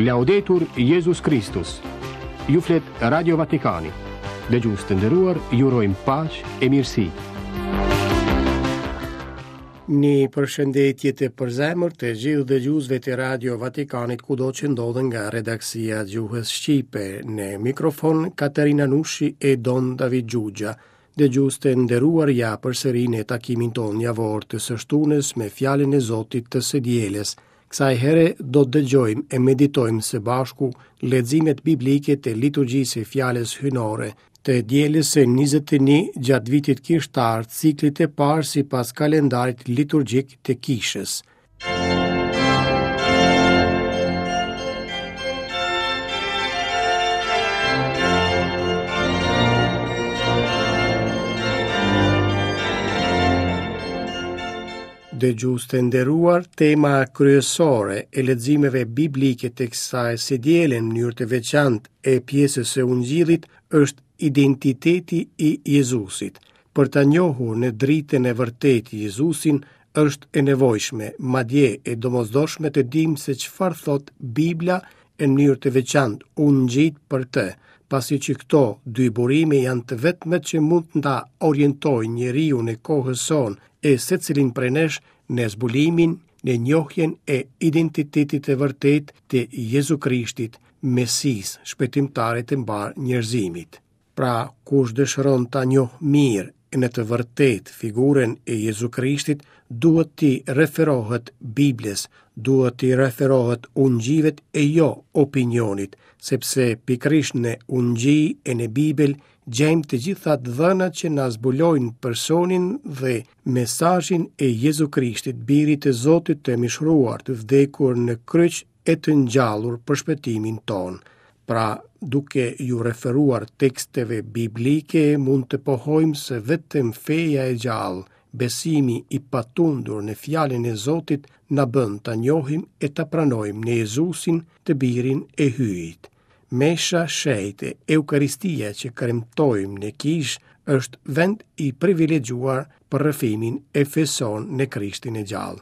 Laudetur Jesus Christus. Ju flet Radio Vatikani. Dëgjues të nderuar, ju urojmë paqë e mirësi. Një përshëndetje të përzemër të gjithë dëgjuesve të Radio Vatikanit kudo që ndodhen nga redaksia Gjuhës Shqipe. Në mikrofon Katerina Nushi e Don David Gjugja. Dëgjues të nderuar, ja përsëri në takimin tonë javor të së shtunës me fjalën e Zotit të së dielës. Kësaj here do të dëgjojmë e meditojmë së bashku leximet biblike të liturgjisë së fjalës hynore të dielës së 21 gjatë vitit kishtar, ciklit e parë sipas kalendarit liturgjik të kishës. Dëgjues të nderuar, tema kryesore e leximeve biblike të kësaj së diele në mënyrë të veçantë e pjesës së Ungjillit është identiteti i Jezusit. Për ta njohur në dritën e vërtetë Jezusin është e nevojshme, madje e domosdoshme të dimë se çfarë thot Bibla në mënyrë të veçantë unë ngjit për të, pasi që këto dy burime janë të vetmet që mund të orientojnë njeriu në kohën sonë e secilin prej nesh në zbulimin, në njohjen e identitetit të vërtet të Jezu Krishtit, Mesis, shpëtimtari të mbar njerëzimit. Pra, kush dëshiron ta njohë mirë në të vërtet figurën e Jezu Krishtit, duhet t'i referohet Biblës, duhet t'i referohet ungjivet e jo opinionit, sepse pikrisht në ungji e në Bibel gjejmë të gjitha dhënat që na zbulojnë personin dhe mesazhin e Jezu Krishtit, birit të Zotit të mishruar, të vdekur në kryq e të ngjallur për shpëtimin ton. Pra, duke ju referuar teksteve biblike, mund të pohojmë se vetëm feja e gjallë, besimi i patundur në fjalën e Zotit na bën ta njohim e ta pranojmë në Jezusin, të birin e hyjit. Mesha shejtë, Eukaristia që kremtojmë në kish, është vend i privilegjuar për rrëfimin e feson në Krishtin e gjallë.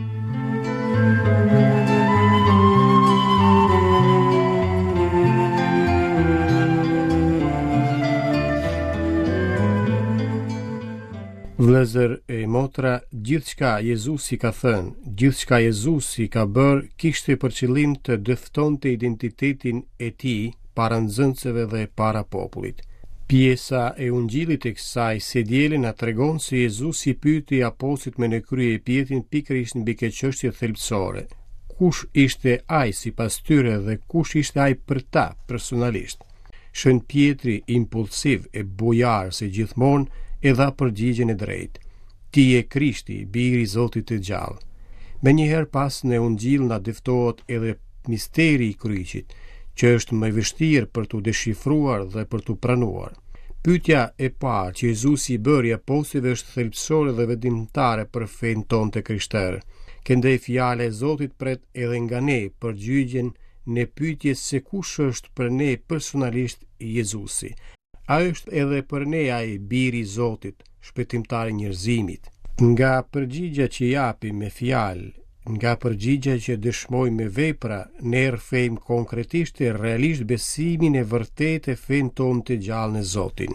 Vëllezër e motra, gjithçka Jezusi ka thënë, gjithçka Jezusi ka bërë, kishte për qëllim të dëftonte identitetin e tij para nxënësve dhe para popullit. Pjesa e Ungjillit e kësaj së diele na tregon se Jezusi pyeti apostujt me në krye e pjetin pikërisht mbi këtë çështje thelbësore. Kush ishte ai sipas tyre dhe kush ishte ai për ta personalisht? Shën Pietri, impulsiv e bujar si gjithmonë, e dha përgjigjen e drejtë. Ti je Krishti, biri i Zotit të gjallë. Me njëherë pas në Ungjill na dëftohet edhe misteri i kryqit, që është më vështirë për t'u deshifruar dhe për t'u pranuar. Pyetja e parë që Jezusi i bëri apostujve është thelbësore dhe vendimtare për fen tonë të krishterë. Këndej fjala e Zotit pret edhe nga ne përgjigjen në pyetjes se kush është për ne personalisht Jezusi. A është edhe për ne ai biri i Zotit, shpëtimtari njerëzimit. Nga përgjigja që japi me fjalë, nga përgjigja që dëshmoj me vepra, ne rrëfejmë konkretisht e realisht besimin e vërtet e fen tonë të gjallë në Zotin.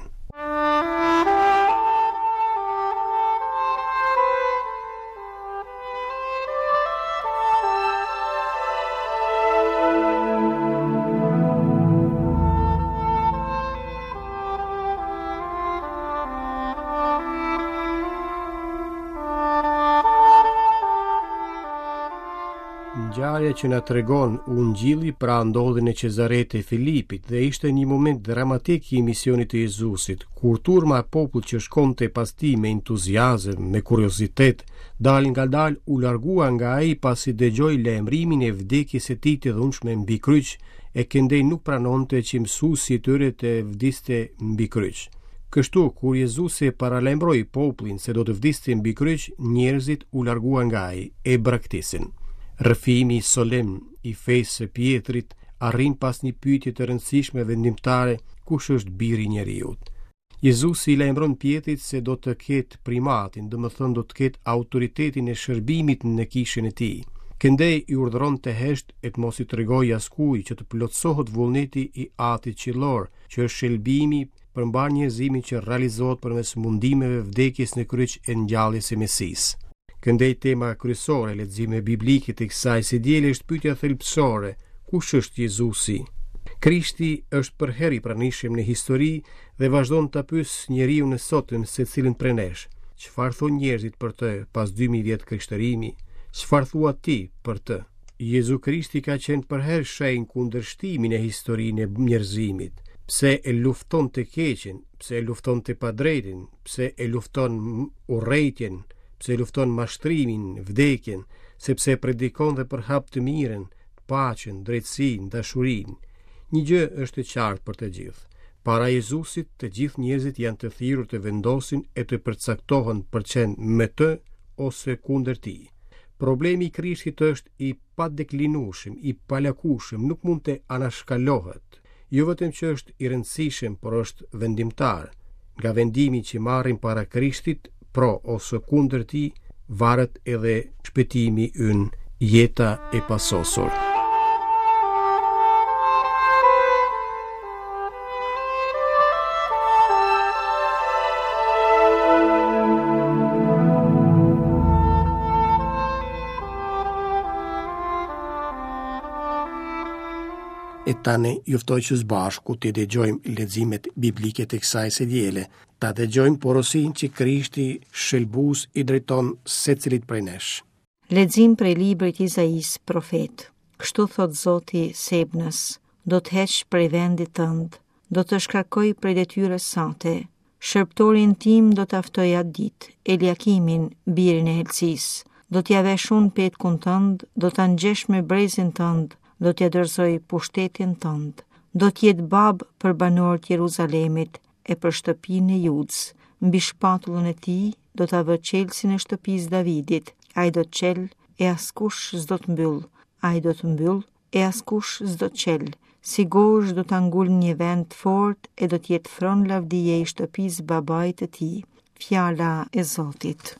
Ngjarja që na tregon Ungjilli pra ndodhi në Cezaret e Filipit dhe ishte një moment dramatik i misionit të Jezusit, kur turma e popullit që shkonte pas tij me entuziazëm, me kuriozitet, dal ngadalë u largua nga ai pasi dëgjoi lajmërimin e vdekjes së tij të dhunshme mbi kryq, e këndej nuk pranonte që mësuesi i tyre të vdiste mbi kryq. Kështu, kur Jezusi paralajmëroi popullin se do të vdiste mbi kryq, njerëzit u larguan nga ai e braktisin. Rrëfimi solemn i fesë së Pietrit arrin pas një pyetje të rëndësishme vendimtare: kush është biri i njeriut? Jezusi i lajmëron Pietrit se do të ketë primatin, domethënë do të ketë autoritetin e shërbimit në kishën e tij. Këndej i urdhëron të hesht e të mos i tregoj askuj që të plotësohet vullneti i atit qiellor, që është shëlbimi për mbar njerëzimin që realizohet përmes mundimeve vdekjes në kryq e ngjalljes së Mesisë. Këndej tema kryesore e leximeve biblike të kësaj së diele është pyetja thelbësore: kush është Jezusi? Krishti është për herë i pranishëm në histori dhe vazhdon ta pyes njeriu në sotëm secilin prej nesh. Çfarë thon njerëzit për të pas 2000 vjet krishterimi? Çfarë thua ti për të? Jezu Krishti ka qenë për herë shenjë kundërshtimin e historinë e njerëzimit. Pse e lufton të keqen, pse e lufton të padrejtin, pse e lufton urrejtjen, pse e lufton mashtrimin, vdekjen, sepse predikon dhe përhap të mirën, paqen, drejtësinë, dashurinë. Një gjë është e qartë për të gjithë. Para Jezusit, të gjithë njerëzit janë të thirrur të vendosin e të përcaktohen për qenë me të ose kundër tij. Problemi i Krishtit është i padeklinueshëm, i palakueshëm, nuk mund të anashkalohet. Jo vetëm që është i rëndësishëm, por është vendimtar. Nga vendimi që marrim para Krishtit, pro ose kundër tij, varet edhe shpëtimi ynë, jeta e pasosur. E tani juftoj që bashku të dëgjojmë leximet biblike të kësaj së diele, ta dëgjojmë porosin që Krishti shëlbues i drejton secilit prej nesh. Lexim prej librit Izais, profet. Kështu thot Zoti Sebnës: do të heq prej vendit tënd, do të shkarkoj prej detyrës sate. Shërptorin tim do të aftoj atë ditë, Eliakimin, birin e Helcis. Do t'ja veshun petkun tënd, do ta ngjesh me brezin tënd, do t'ja dorëzoj pushtetin tënd. Do t'jetë babë për banorët Jeruzalemit e për shtëpinë e Judës. Mbi shpatullën e tij do ta vë qelsin e shtëpisë Davidit. Ai do të qel e askush s'do të mbyll. Ai do të mbyll e askush s'do të qel. Si gozh do ta ngul një vend fort e do t'jetë fron lavdije i shtëpisë babait të tij. Fjala e Zotit.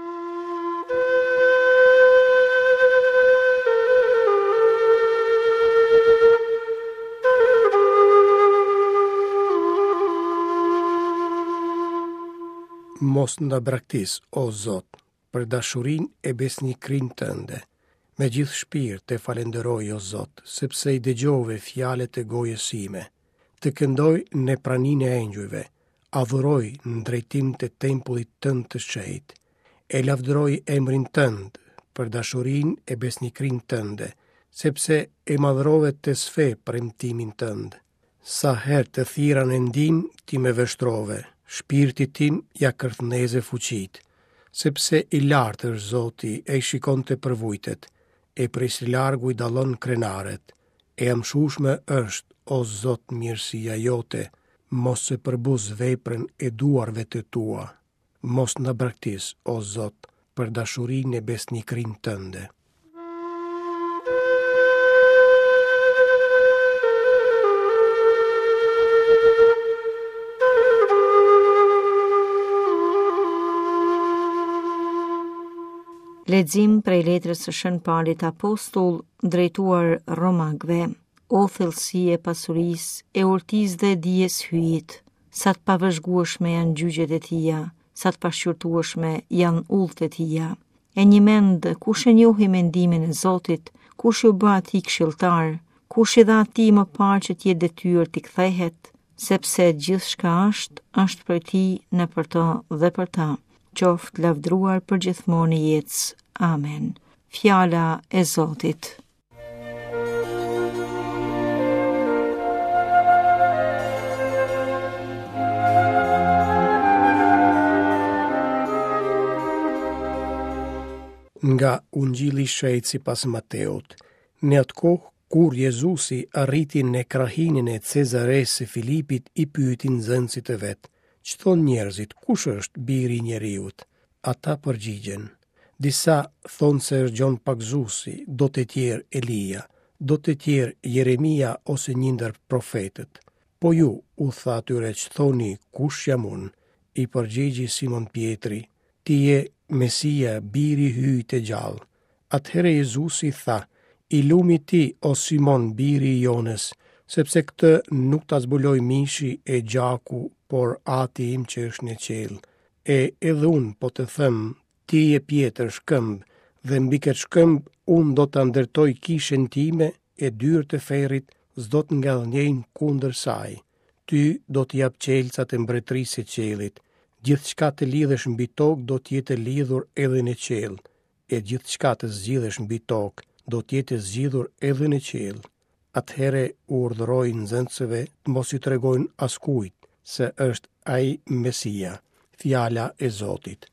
Mos nda braktis, o Zot, për dashurin e besnikrin tënde. Me gjithë shpirt e falenderoj, o Zot, sepse i dëgjove fjalet e gojës sime. Të këndoj në pranin e engjujve, adhuroj në drejtim të tempullit tënd të shenjtë. E lavdëroj emrin tënd për dashurin e besnikrin tënde, sepse e madhrove të sfe premtimin tënd. Sa herë të thira në ndim ti me vështrove, shpirti tim ja kërthneze fuqit, sepse i lartë është Zoti e i shikon të përvujtet, e prej së largu i dallon krenaret, e amshushme është, o Zot, mirësia jote, mos se përbuz veprën e duarve të tua. Mos në braktis, o Zot, për dashurin e besnikrin tënde. Lexim prej letrës së Shën Paulit Apostull drejtuar Romakëve. O thellësi e pasurisë, e urtisë dhe dijes hyjit, sa të pavëzhgueshme janë gjygjet e tija, sa të pashqyrtueshme janë udhët e tija. E një mend, kush e njohi mendimin e Zotit, kush ju bë atij këshilltar, kush i dha atij më parë që t'jetë detyrë t'i kthehet, sepse gjithçka është për ti, në për të dhe për ta. Qoftë lavdruar për gjithmonë i jetës. Amen. Fjala e Zotit. Nga Ungjilli i Shejtë sipas Mateut, në atë kohë kur Jezusi arriti në krahinin e Cezares së Filipit, i pyetin nxënësit e vet: "Që thon njerëzit, kush është biri i njeriut?" Ata përgjigjen: "Disa thonë se është Gjon Pagzusi, do të tjerë Elia, do të tjerë Jeremia ose një ndër profetët. Po ju, u tha atyre, që thoni, kush jam unë?" I përgjigji Simon Pietri: "Ti je Mesia, biri i hyjtë të gjallë." Atëherë Jezusi tha, i lumi ti, o Simon, biri i Jonës, sepse këtë nuk ta zbuloi mishi e gjaku, por Ati im që është në qiell. E edhe unë po të them, ti je Pjetër shkëmb, dhe mbi këtë shkëmb unë do të ndërtoj kishën time e dyrët e ferrit s'do të ngallënjejnë kundër saj. Ty do të jap qelcat e mbretërisë së qiellit. Gjithçka të lidhesh mbi tokë do të jetë lidhur edhe në qiell, e gjithçka të zgjidhesh mbi tokë do të jetë zgjidhur edhe në qiell. Atëherë u urdhëroi nxënësve të mos i tregojnë askujt se është ai Mesia, fjala e Zotit.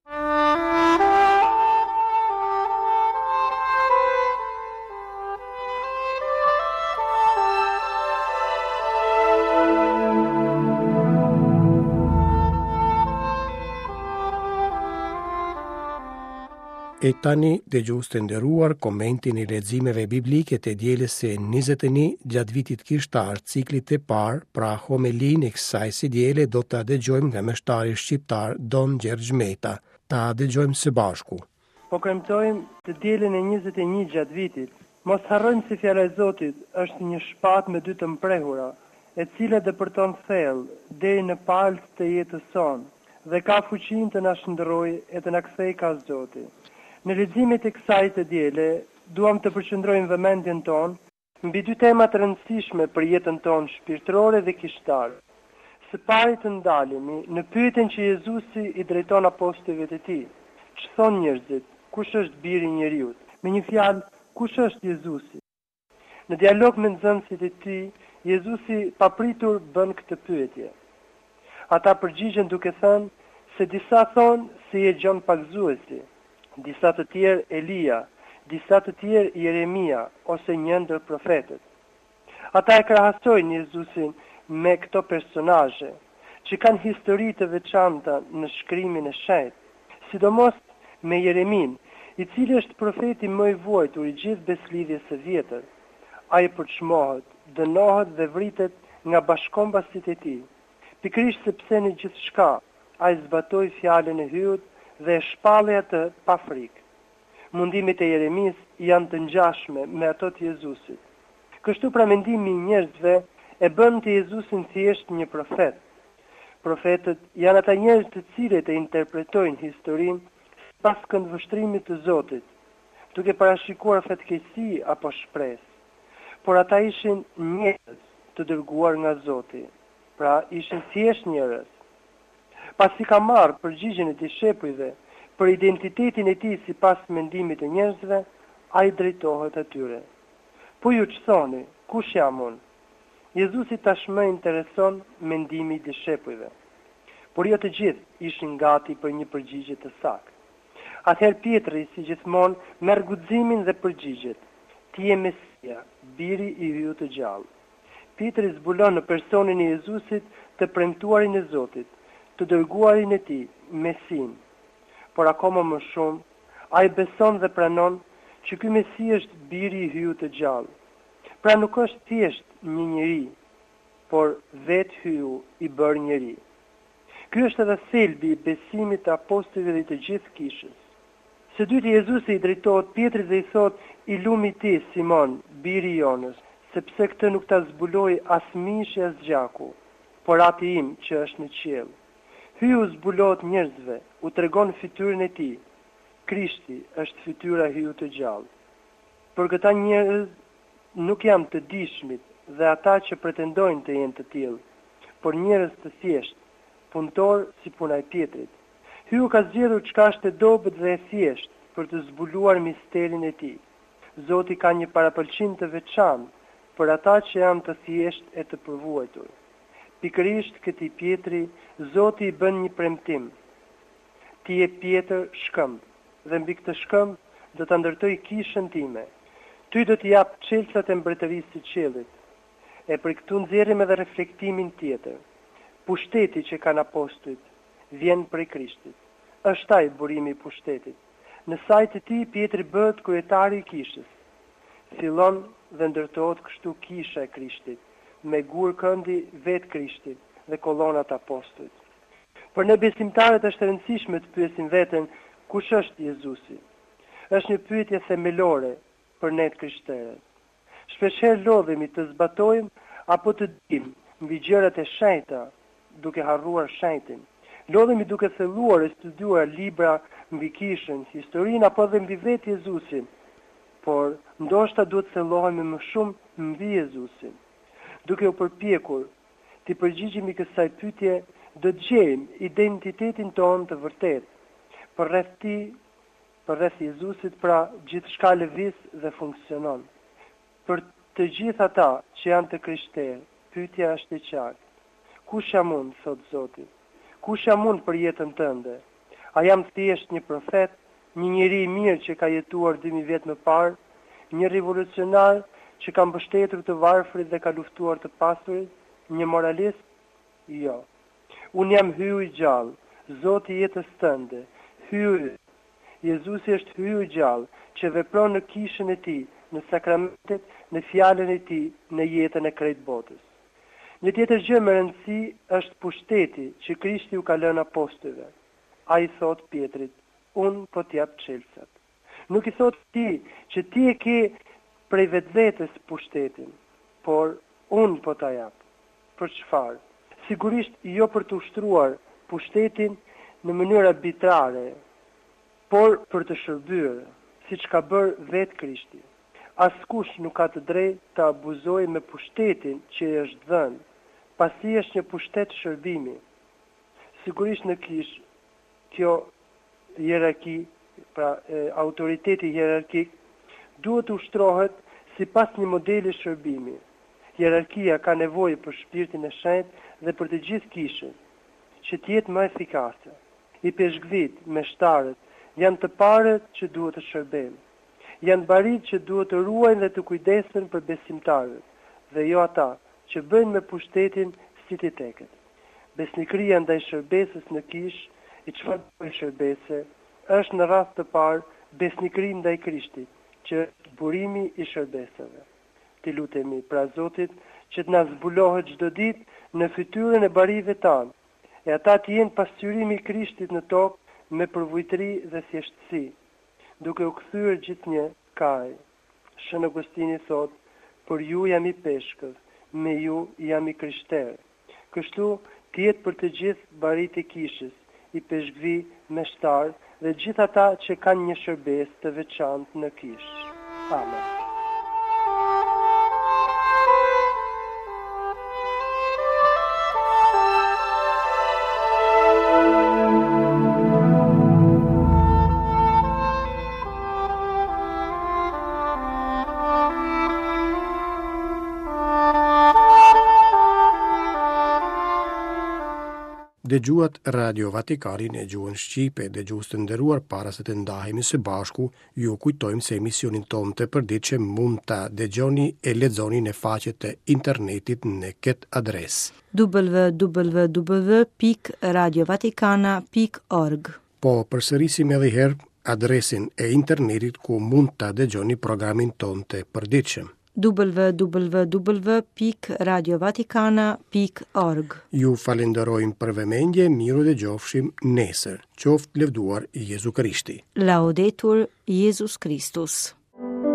E tani dëgjues të nderuar komentin e leximeve biblike të dielës së 21 gjatë vitit kishtar, ciklit të parë, pra homelinë e kësaj së diele do ta dëgjojmë nga meshtari shqiptar Don Gjergj Meta. Ta dëgjojmë së bashku. Po kremtojmë të dielën e 21 gjatë vitit. Mos harrojmë se fjala e Zotit është një shpatë me dy të mprehura, e cila dëpërton thellë deri në palët të jetës sonë dhe ka fuqinë të na shndërrojë e të na kthejë ka Zoti. Në leximet e kësaj të diele, duam të përqendrojmë vëmendjen tonë mbi dy tema të rëndësishme për jetën tonë shpirtërore dhe kishtare. Së pari të ndalemi në pyetjen që Jezusi i drejton apostujve të tij. Ç'thon njerëzit? Kush është biri i njeriut? Me një fjalë, kush është Jezusi? Në dialog me nxënësit e tij, Jezusi papritur bën këtë pyetje. Ata përgjigjen duke thënë se disa thonë se je Gjon Pagzuesi, disa të tjerë Elia, disa të tjerë Jeremia ose një ndër profetët. Ata e krahasojnë Jezusin me këto personazhe që kanë histori të veçanta në shkrimin e shenjtë, sidomos me Jeremin, i cili është profeti më i vuajtur i gjithë beslidhjes së vjetër. Ai përçmohet, dënohet dhe vritet nga bashkëkombësit e tij. Pikërisht sepse në gjithçka ai zbatoi fjalën e hyjut dhe shpalli atë pa frikë. Mundimet e Jeremis janë të ngjashme me ato të Jezusit. Kështu pra mendimi i njerëzve e bën të Jezusin thjesht një profet. Profetët janë ata njerëz të cilët e interpretojnë historinë pas këndvështrimit të Zotit, duke parashikuar fatkeqësi apo shpresë. Por ata ishin njerëz të dërguar nga Zoti, pra ishin thjesht njerëz. Pasi ka marrë përgjigjen e dishepujve për identitetin e tij sipas mendimit të njerëzve, ai drejtohet atyre. Po ju ç'thoni, kush jam unë? Jezusi tashmë intereson mendimi i dishepujve. Por jo të gjithë ishin gati për një përgjigje të saktë. Atëherë Pietri, si gjithmonë, merr guximin dhe përgjigjet. Ti je Mesia, biri i hyjut të gjallë. Pietri zbulon në personin e Jezusit të premtuarin e Zotit, të dërguarin e tij, Mesin. Por akoma më shumë, ai beson dhe pranon që ky Mesi është biri i hyjut të gjallë. Pra nuk është thjesht një njeri, por vetë hyu i bërë njeri. Ky është edhe thelbi i besimit të apostujve dhe të gjithë kishës. Së dyti Jezusi i drejtohet Pietrit dhe i thot: "I lumi ti, Simon, biri i Jonës, sepse këtë nuk ta zbuloi as mishi as gjaku, por Ati im që është në qiell. Hyu zbulohet njerëzve, u tregon fytyrën e tij. Krishti është fytyra e hyjut të gjallë." Për këta njerëz nuk janë të dishmit dhe ata që pretendojnë të jenë të tillë, por njerëz të thjeshtë, punëtor si puna e Pietrit. Hyu ka zgjedhur çka është e dobët dhe e thjeshtë për të zbuluar misterin e tij. Zoti ka një parapëlqim të veçantë për ata që janë të thjeshtë e të përvuajtur. Pikërisht këtij Pietri, Zoti i bën një premtim. Ti je Pjetër shkëmb, dhe mbi këtë shkëmb do ta ndërtoj kishën time. Ty do t'i jap çelësat e mbretërisë së qiellit. E për këtu nxjerrim edhe reflektimin tjetër. Pushteti që kanë apostujt vjen prej Krishtit. Është ai burimi i pushtetit. Në sajt të tij Pietri bëhet kryetari i kishës. Fillon dhe ndërtohet kështu kisha e Krishtit, me gur këndi vetë Krishtit dhe kolonat apostujt. Për ne besimtarët është e rëndësishme të pyesim veten kush është Jezusi. është një pyetje themelore për ne krishterët. Shpeshherë lodhemi të zbatojmë apo të dimë mbi gjërat e shenjta, duke harruar shenjtin. Lodhemi duke thelluar e studiuar libra mbi kishën, historinë apo dhe mbi vetë Jezusin, por ndoshta duhet thellohemi më shumë mbi Jezusin. Duke u përpjekur të përgjigjemi kësaj pyetje, do të gjejmë identitetin tonë të vërtetë. Për rreth Jezusit, pra gjithçka lëviz dhe funksionon. Për të gjithë ata që janë të krishterë, pyetja është e qartë. Kush jam unë, thot Zoti? Kush jam unë për jetën tënde? A jam thjesht një profet, një njeri i mirë që ka jetuar 2000 vjet më parë, një revolucionar që ka mbështetur të varfrit dhe ka luftuar të pasurit, një moralist? Jo. Unë jam hyu i gjallë, Zoti jetës tënde, hyu. Jezusi është hyu i gjallë që vepron në kishën e tij, në sakramentet, në fjalën e tij, në jetën e krejt botës. Një tjetër gjë me rëndësi është pushteti që Krishti u ka lënë apostujve. Ai thot Pietrit, unë po t'jap çelësat. Nuk i thot ti që ti e ke prej vetvetes pushtetin, por unë po t'a jap. Për çfarë? Sigurisht jo për të ushtruar pushtetin në mënyrë arbitrare, por për të shërbyer, siç ka bërë vetë Krishti. Askush nuk ka të drejtë të abuzojë me pushtetin që i është dhënë, pasi është një pushtet shërbimi. Sigurisht në kishë, kjo hierarki, pra autoriteti hierarkik, duhet të ushtrohet sipas një modeli shërbimi. Hierarkia ka nevojë për shpirtin e shenjtë dhe për të gjithë kishën, që të jetë më efikase. I peshgvit, meshtarët, janë të parët që duhet të shërbejnë. Janë barit që duhet të ruajnë dhe të kujdesen për besimtarët, dhe jo ata që bëjnë me pushtetin si ti teket. Besnikëria ndaj shërbesës në kishë, i çfarë bëj shërbese, është në rast të parë besnikëri ndaj Krishtit, që është burimi i shërbesave. Ti lutemi pra Zotit që të na zbulohet çdo ditë në fytyrën e barive tanë, e ata të jenë pasqyrimi i Krishtit në tokë me përvujtëri dhe thjeshtësi, duke u kthyer gjithnjë kaj. Shën Augustini thot, për ju jam i peshkës, me ju jam i krishterë. Kështu të jetë për të gjithë barit e kishës, i peshkvi, meshtar dhe gjithë ata që kanë një shërbes të veçantë në kishë. Amen. Dëgjuat Radio Vatikanin e gjuhën Shqipe, dëgjues të nderuar, para se të ndahemi së bashku, ju kujtojmë se emisionin tonë të përditshëm mund ta dëgjoni e lexoni në faqet e internetit në këtë adresë www.radiovaticana.org. Po përsërisim edhe herë adresin e internetit ku mund ta dëgjoni programin tonë të përditshëm www.radiovaticana.org. Ju falenderojmë për vëmendje, miru dhe gjofshim nesër. Qoftë lëvduar Jezu Krishti. Laudetur Jesus Christus.